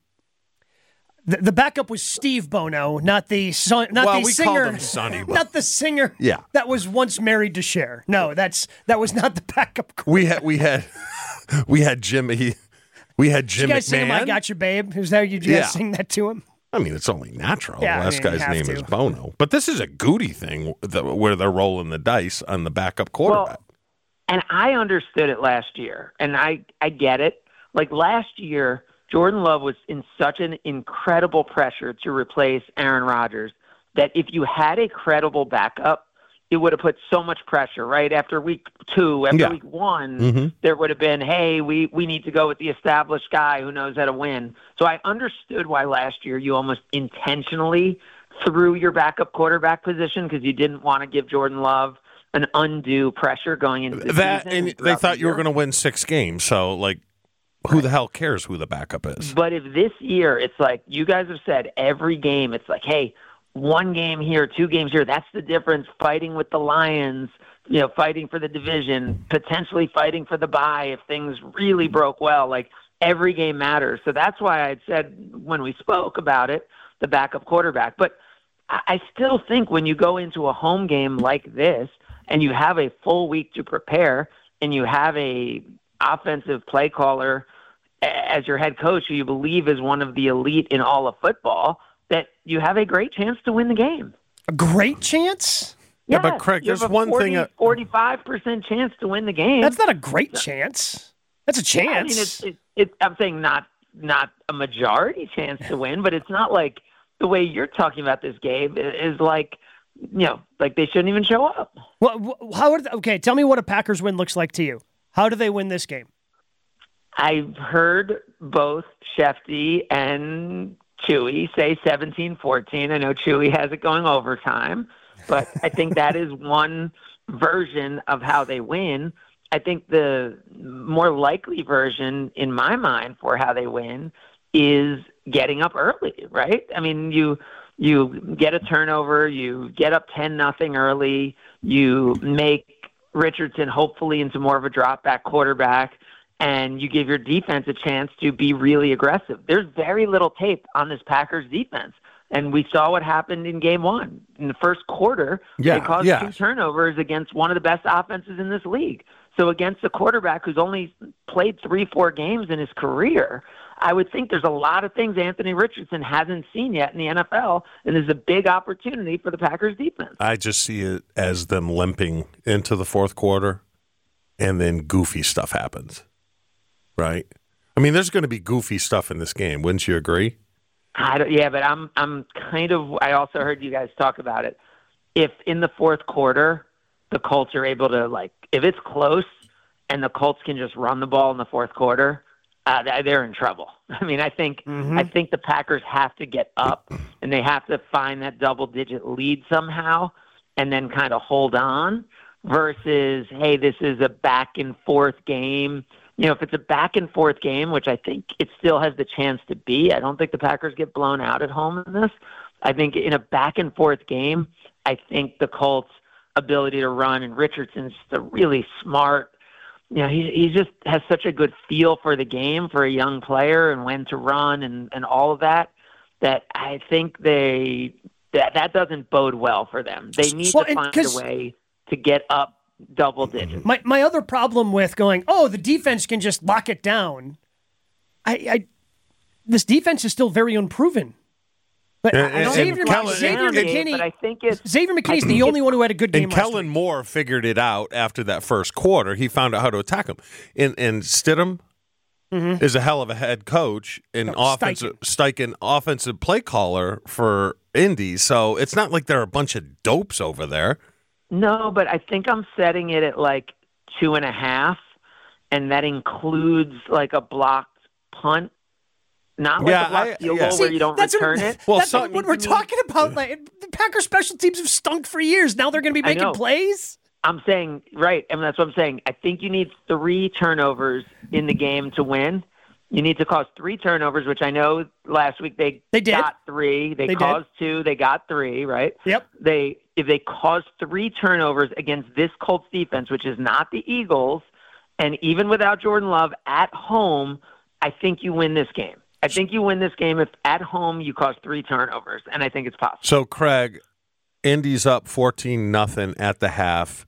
The, the backup was Steve Bono, not the son, not Well, the we singer, called him Sonny Bono. not the singer. Yeah. that was once married to Cher. No, that's that was not the backup. We had we had we had Jim. He, we had Did you Jim guys sing him, McMahon. "I Got You, Babe"? Is that you guys Yeah. sing that to him? I mean, it's only natural. Yeah, the I last mean, you guy's have name to. is Bono. But this is a Goody thing that, where they're rolling the dice on the backup quarterback. Well, and I understood it last year, and I, I get it. Like last year, Jordan Love was in such an incredible pressure to replace Aaron Rodgers that if you had a credible backup, it would have put so much pressure, right? After week two, after Yeah. week one, Mhm. there would have been, hey, we, we need to go with the established guy who knows how to win. So I understood why last year you almost intentionally threw your backup quarterback position because you didn't want to give Jordan Love an undue pressure going into the that season. and they throughout thought the you were year. going to win six games. So, like, who the hell cares who the backup is? But if this year it's like you guys have said every game, it's like, hey, one game here, two games here. That's the difference. Fighting with the Lions, you know, fighting for the division, potentially fighting for the bye if things really broke well. Like every game matters. So that's why I had said when we spoke about it, the backup quarterback. But I I still think when you go into a home game like this and you have a full week to prepare and you have a offensive play caller as your head coach who you believe is one of the elite in all of football, that you have a great chance to win the game. A great chance? Yeah, but Yes, Craig, you have there's a one forty, thing. uh, forty-five percent chance to win the game. That's not a great chance. That's a chance. Yeah, I mean, it's, it, it, I'm saying not not a majority chance to win, but it's not like the way you're talking about this, Gabe, is like, you know, like they shouldn't even show up. Well, wh- how would, okay, tell me what a Packers win looks like to you. How do they win this game? I've heard both Shefty and Chewy say seventeen fourteen. I know Chewy has it going overtime, but I think that is one version of how they win. I think the more likely version in my mind for how they win is getting up early, right? I mean, you you get a turnover, you get up ten nothing early, you make Richardson hopefully into more of a drop back quarterback, and you give your defense a chance to be really aggressive. There's very little tape on this Packers defense, and we saw what happened in game one. In the first quarter, Yeah, they caused yeah. two turnovers against one of the best offenses in this league. So against a quarterback who's only played three, four games in his career, I would think there's a lot of things Anthony Richardson hasn't seen yet in the N F L, and there's a big opportunity for the Packers defense. I just see it as them limping into the fourth quarter, and then goofy stuff happens. Right? I mean, there's going to be goofy stuff in this game. Wouldn't you agree? I don't, yeah, but I'm I'm kind of. I also heard you guys talk about it. If in the fourth quarter the Colts are able to, like, if it's close and the Colts can just run the ball in the fourth quarter, uh, th- they're in trouble. I mean, I think Mm-hmm. I think the Packers have to get up and they have to find that double-digit lead somehow, and then kind of hold on. Versus, hey, this is a back and forth game. You know, if it's a back and forth game, which I think it still has the chance to be, I don't think the Packers get blown out at home in this. I think in a back and forth game, I think the Colts' ability to run, and Richardson's just a really smart, you know, he he just has such a good feel for the game for a young player and when to run and, and all of that, that I think they that that doesn't bode well for them. They need Well, to and find 'cause- a way to get up double digits. My my other problem with going, oh, the defense can just lock it down. I, I this defense is still very unproven. But And- I don't- and Xavier, Kellen- Xavier and- McKinney, but I think it's Xavier McKinney's I the think only one who had a good game And last Kellen week. Moore figured it out after that first quarter. He found out how to attack him. And, and Stidham is a hell of a head coach and Oh, offensive Steichen offensive play caller for Indy. So it's not like there are a bunch of dopes over there. No, but I think I'm setting it at like two and a half, and that includes like a blocked punt, not like Yeah, a blocked I- field yeah. goal See, where you don't that's return what, it. Well, that's something- what we're talking about. Like the Packers special teams have stunk for years. Now they're going to be I making know. plays. I'm saying, right, and that's what I'm saying. I think you need three turnovers in the game to win. You need to cause three turnovers, which I know last week they, They did. got three. They, They did. caused two. They got three, right? Yep. They if they cause three turnovers against this Colts defense, which is not the Eagles, and even without Jordan Love at home, I think you win this game. I think you win this game if at home you cause three turnovers, and I think it's possible. So, Craig, Indy's up fourteen nothing at the half.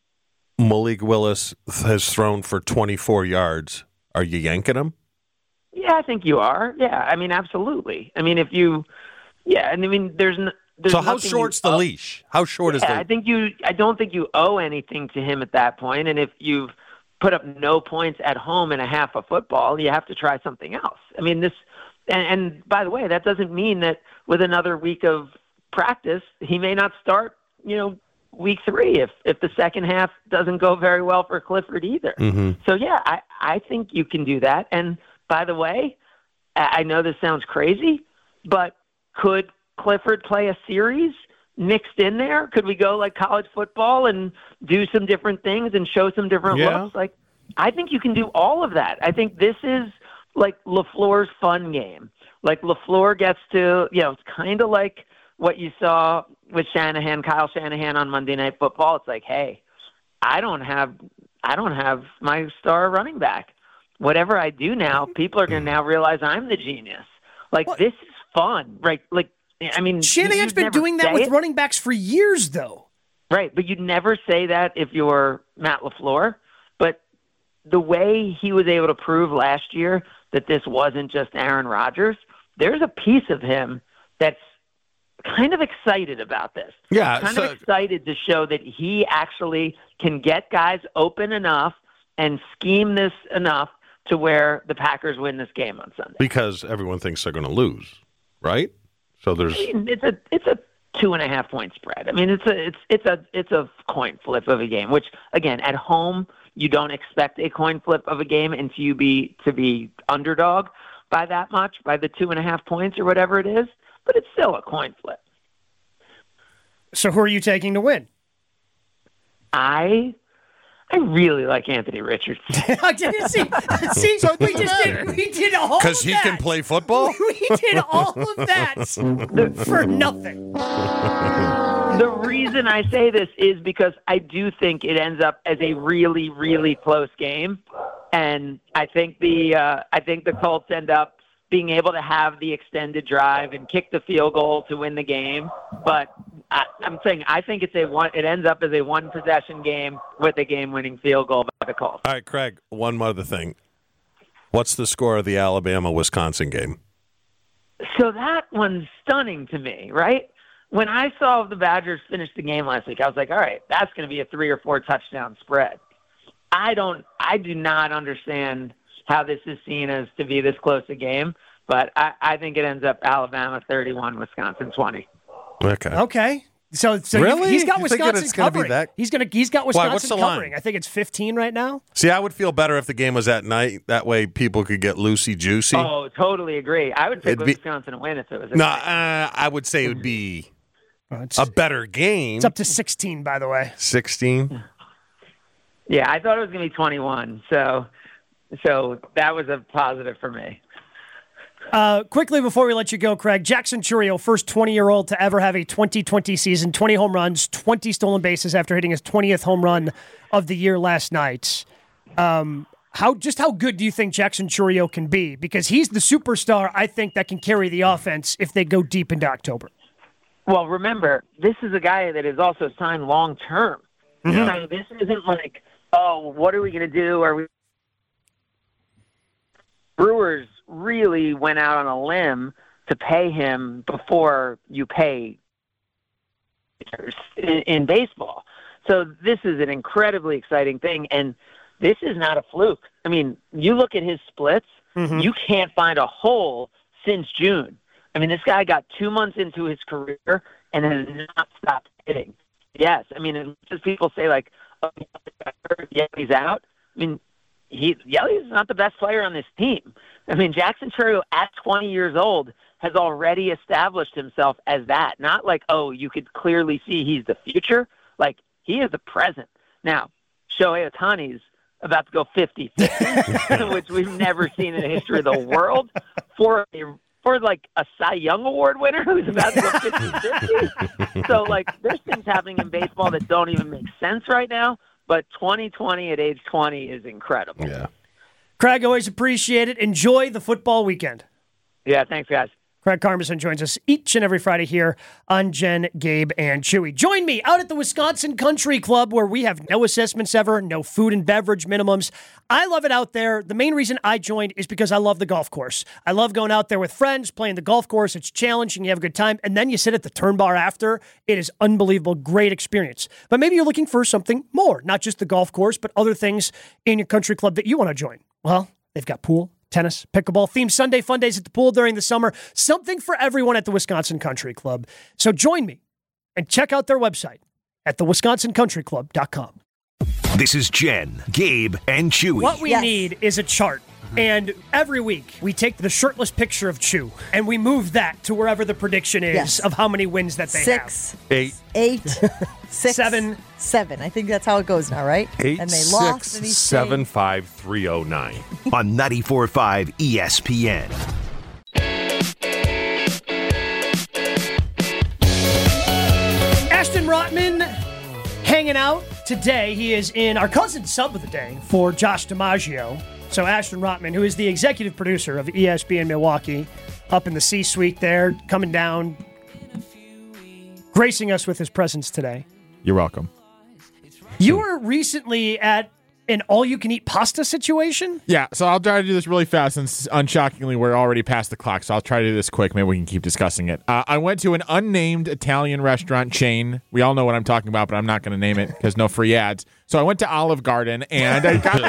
Malik Willis has thrown for twenty-four yards. Are you yanking him? Yeah, I think you are. Yeah, I mean, absolutely. I mean, if you, yeah, and I mean, there's, n- there's So how nothing short's you the owe- leash? How short is Yeah, the I think you. I don't think you owe anything to him at that point. And if you've put up no points at home in a half of football, you have to try something else. I mean, this. And, and by the way, that doesn't mean that with another week of practice, he may not start. You know, week three if if the second half doesn't go very well for Clifford either. Mhm. So yeah, I I think you can do that. And by the way, I I know this sounds crazy, but could Clifford play a series mixed in there? Could we go like college football and do some different things and show some different Yeah. looks? Like, I think you can do all of that. I think this is like LaFleur's fun game. Like LaFleur gets to, you know, it's kind of like what you saw with Shanahan, Kyle Shanahan on Monday Night Football. It's like, hey, I don't have, I don't have my star running back. Whatever I do now, people are going to now realize I'm the genius. Like, What? this is fun, right? Like, I mean, Shanahan's you'd been never doing that say with it. running backs for years, though. Right, but you'd never say that if you're Matt LaFleur. But the way he was able to prove last year that this wasn't just Aaron Rodgers, there's a piece of him that's kind of excited about this. Yeah, Kind so- of excited to show that he actually can get guys open enough and scheme this enough to where the Packers win this game on Sunday. Because everyone thinks they're going to lose, right? So there's It's a it's a two and a half point spread. I mean, it's a it's it's a it's a coin flip of a game. Which again, at home, you don't expect a coin flip of a game until you be to be underdog by that much, by the two and a half points or whatever it is. But it's still a coin flip. So who are you taking to win? I I really like Anthony Richardson. I didn't see. See, So it we doesn't just matter. did. We did all of because he that. can play football. We did all of that for nothing. The reason I say this is because I do think it ends up as a really, really close game, and I think the uh, I think the Colts end up being able to have the extended drive and kick the field goal to win the game. But I, I'm saying I think it's a one. It ends up as a one possession game with a game-winning field goal by the Colts. All right, Craig. One other thing. What's the score of the Alabama-Wisconsin game? So that one's stunning to me, right? When I saw the Badgers finish the game last week, I was like, all right, that's going to be a three or four touchdown spread. I don't, I do not understand how this is seen as to be this close a game, but I, I think it ends up Alabama thirty-one, Wisconsin twenty. Okay. Okay. So, so Really? he's got You think that Wisconsin it's gonna be covering. that- He's gonna he's got Why, Wisconsin what's the line? covering. I think it's fifteen right now. See, I would feel better if the game was at night. That way, people could get loosey juicy. Oh, totally agree. I would pick It'd be- Wisconsin to win if it was. No, uh, I would say it would be Uh, it's, a better game. it's up to sixteen, by the way. sixteen. Yeah, I thought it was going to be twenty-one. So, so that was a positive for me. Uh, quickly before we let you go, Craig, Jackson Churio, first twenty-year-old to ever have a twenty twenty season, twenty home runs, twenty stolen bases after hitting his twentieth home run of the year last night. Um, how just how good do you think Jackson Churio can be? Because he's the superstar, I think, that can carry the offense if they go deep into October. Well, remember, this is a guy that is also signed long term. So this isn't like, oh, what are we going to do? Are we? Brewers really went out on a limb to pay him before you pay in, in baseball. So this is an incredibly exciting thing, and this is not a fluke. I mean, you look at his splits, Mm-hmm. you can't find a hole since June. I mean, this guy got two months into his career and has not stopped hitting. Yes, I mean, it's just people say, like, oh, Yelly's out. I mean, he Yelly's not the best player on this team. I mean, Jackson Churio at twenty years old has already established himself as that. Not like, oh, you could clearly see he's the future. Like, he is the present. Now, Shohei Ohtani's about to go fifty fifty, which we've never seen in the history of the world, for a, for like a Cy Young Award winner who's about to go fifty fifty. So, like, there's things happening in baseball that don't even make sense right now. But twenty twenty at age twenty is incredible. Yeah. Craig, always appreciate it. Enjoy the football weekend. Yeah, thanks, guys. Craig Karmazin joins us each and every Friday here on Jen, Gabe, and Chewy. Join me out at the Wisconsin Country Club, where we have no assessments ever, no food and beverage minimums. I love it out there. The main reason I joined is because I love the golf course. I love going out there with friends, playing the golf course. It's challenging. You have a good time. And then you sit at the turn bar after. It is unbelievable. Great experience. But maybe you're looking for something more, not just the golf course, but other things in your country club that you want to join. Well, they've got pool, tennis, pickleball, themed Sunday fun days at the pool during the summer. Something for everyone at the Wisconsin Country Club. So join me and check out their website at the wisconsin country club dot com. This is Jen, Gabe, and Chewy. What we Yes. need is a chart. And every week we take the shirtless picture of Chew and we move that to wherever the prediction is Yes. of how many wins that they Six, Eight. eight, six, Seven. seven. I think that's how it goes now, right? Eight, and they six, lost. And he's seven, five, three, oh, nine. On ninety-four point five E S P N. Ashton Rotman hanging out today. He is in our cousin sub of the day for Josh DiMaggio. So Ashton Rotman, who is the executive producer of E S P N Milwaukee, up in the C-suite there, coming down, gracing us with his presence today. You're welcome. You were recently at an all-you-can-eat pasta situation? Yeah, so I'll try to do this really fast since, unshockingly, we're already past the clock, so I'll try to do this quick. Maybe we can keep discussing it. Uh, I went to an unnamed Italian restaurant chain. We all know what I'm talking about, but I'm not going to name it because no free ads. So I went to Olive Garden, and I got,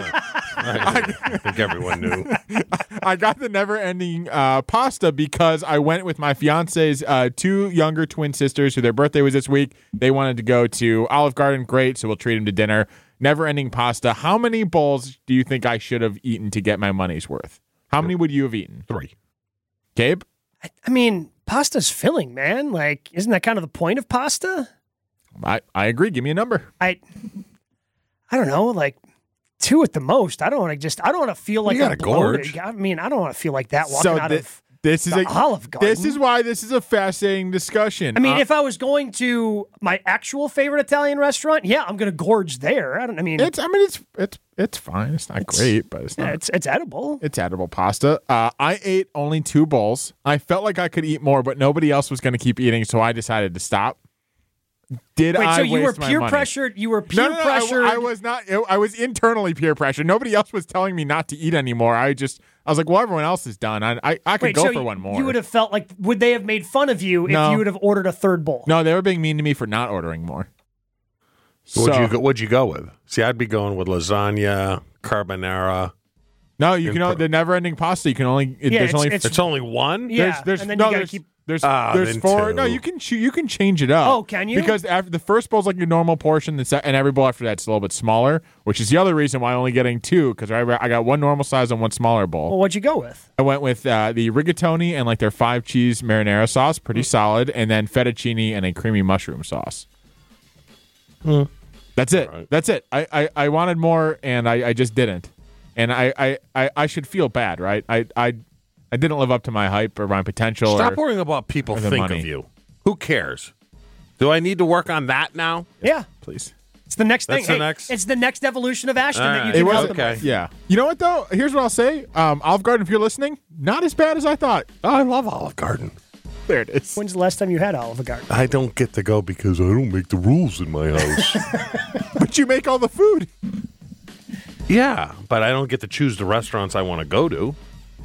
I think everyone knew. I got the never-ending uh, pasta because I went with my fiance's uh, two younger twin sisters, who their birthday was this week. They wanted to go to Olive Garden. Great, so we'll treat them to dinner. Never-ending pasta. How many bowls do you think I should have eaten to get my money's worth? How many would you have eaten? Three. Gabe? I, I mean, pasta's filling, man. Like, isn't that kind of the point of pasta? I, I agree. Give me a number. I I don't know, like two at the most. I don't want to just I don't want to feel like You I'm gotta bloated. gorge. I mean, I don't want to feel like that walking So out thi- of This is the a Olive Garden. This is why this is a fascinating discussion. I mean, Uh, if I was going to my actual favorite Italian restaurant, yeah, I'm going to gorge there. I don't I mean, it's I mean it's it's it's fine. It's not great, but it's yeah, not. it's it's edible. It's edible pasta. Uh, I ate only two bowls. I felt like I could eat more, but nobody else was going to keep eating, so I decided to stop. Did Wait, I so you were waste my peer money? pressured, you were No, peer no, no, I- pressured. I, was not. I was internally peer pressured. Nobody else was telling me not to eat anymore. I just, I was like, well, everyone else is done. I, I, I could Wait, go so for you- one more. You would have felt like would they have made fun of you if No. you would have ordered a third bowl? No, they were being mean to me for not ordering more. What'd So- you go, what'd you go with? See, I'd be going with lasagna, carbonara. No, you can. Impro- The never-ending pasta. You can only. It, Yeah, there's it's- only. it's- It's only one? Yeah, there's, there's, and then no, you got to there's, keep. There's Ah, there's then four. two. No, you can ch- you can change it up. Oh, can you? Because after the first bowl's like your normal portion, the se- and every bowl after that's a little bit smaller, which is the other reason why I'm only getting two because I I got one normal size and one smaller bowl. Well, what'd you go with? I went with uh, the rigatoni and like their five cheese marinara sauce, pretty Hmm. solid, and then fettuccine and a creamy mushroom sauce. That's it. Right. That's it. I, I, I wanted more, and I, I just didn't. And I, I, I, I should feel bad, right? I, I I didn't live up to my hype or my potential. Stop or, worrying about people or the think money. of you. Who cares? Do I need to work on that now? Yeah. Please. It's the next That's thing. the Hey, next- It's the next evolution of Ashton All that you right. can It was help them okay. with. Yeah. You know what, though? Here's what I'll say. Um, Olive Garden, if you're listening, not as bad as I thought. Oh, I love Olive Garden. There it is. When's the last time you had Olive Garden? I don't get to go because I don't make the rules in my house. But you make all the food. Yeah, but I don't get to choose the restaurants I want to go to.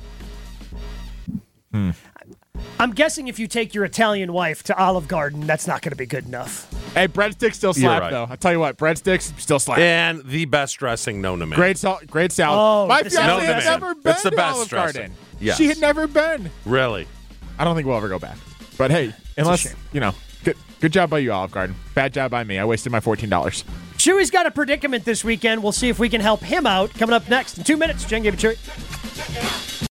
I'm guessing if you take your Italian wife to Olive Garden, that's not going to be good enough. Hey, breadsticks still You're slap, right. though. I'll tell you what, breadsticks still slap. And the best dressing known to man. Great salt, great salad. Oh, My the fiance salad had dressing. never been It's the to best Olive dressing. Garden. Yes. She had never been. Really? I don't think we'll ever go back. But hey, unless, shame. you know, good, good job by you, Olive Garden. Bad job by me. I wasted my fourteen dollars. Chewy's got a predicament this weekend. We'll see if we can help him out. Coming up next in two minutes, Jen gave it Chewy.